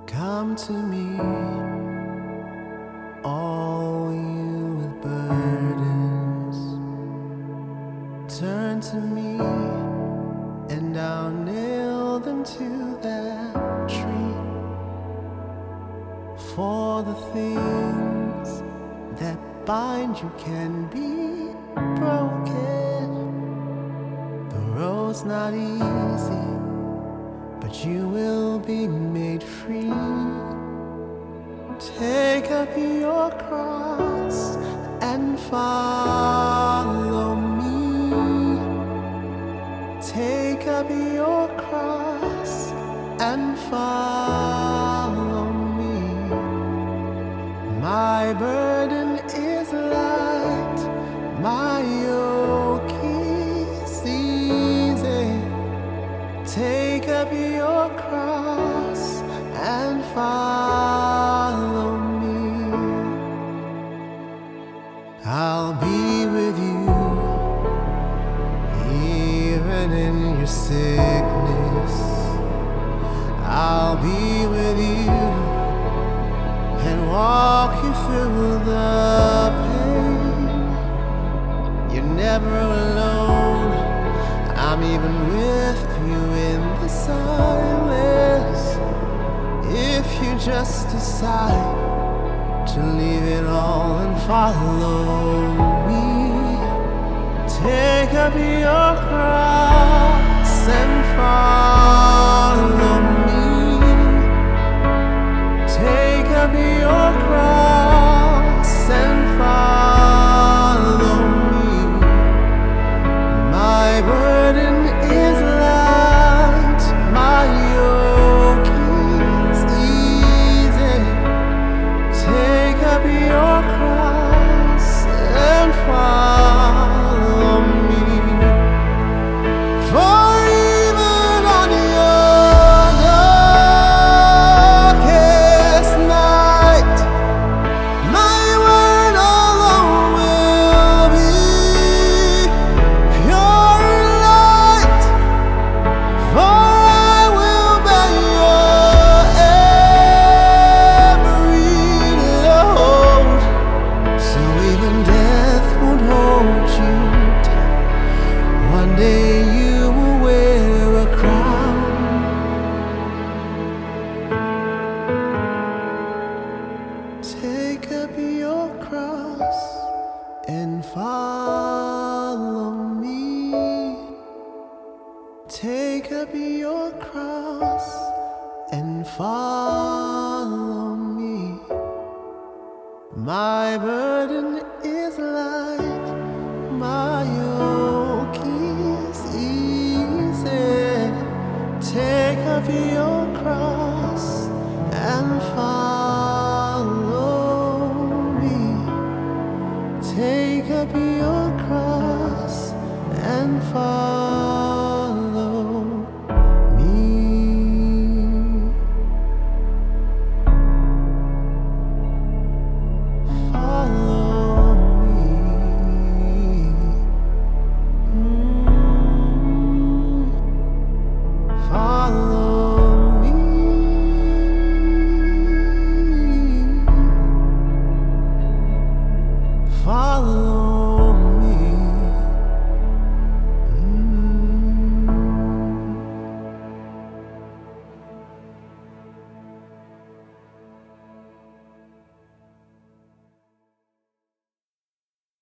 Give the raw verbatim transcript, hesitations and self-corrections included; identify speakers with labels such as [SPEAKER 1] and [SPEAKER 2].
[SPEAKER 1] Come to me, all you with burdens. Turn to me, and I'll nail them to that tree. For the things that bind you can be broken. The road's not easy, but you will be made free. Take up your cross and follow me. Take up your cross and follow me. My burden is light, my yoke is easy. Take up your cross and follow me. I'll be with you, even in your sickness. I'll be with you and walk you through the pain. You're never alone, I'm even with you in the silence. If you just decide to leave it all and follow me, take up your cross and follow me. Take up your cross and follow me. My burden is light, my yoke is easy. Take up your cross and follow me. For even on your darkest night, my word alone will be pure light. For I will bear your every load, so even death won't hold you down. One day you will wear a crown. Take up your cross and follow me. Take up your cross and follow me. My burden is light, my yoke is easy. Take up your cross and follow me. Take up your cross and follow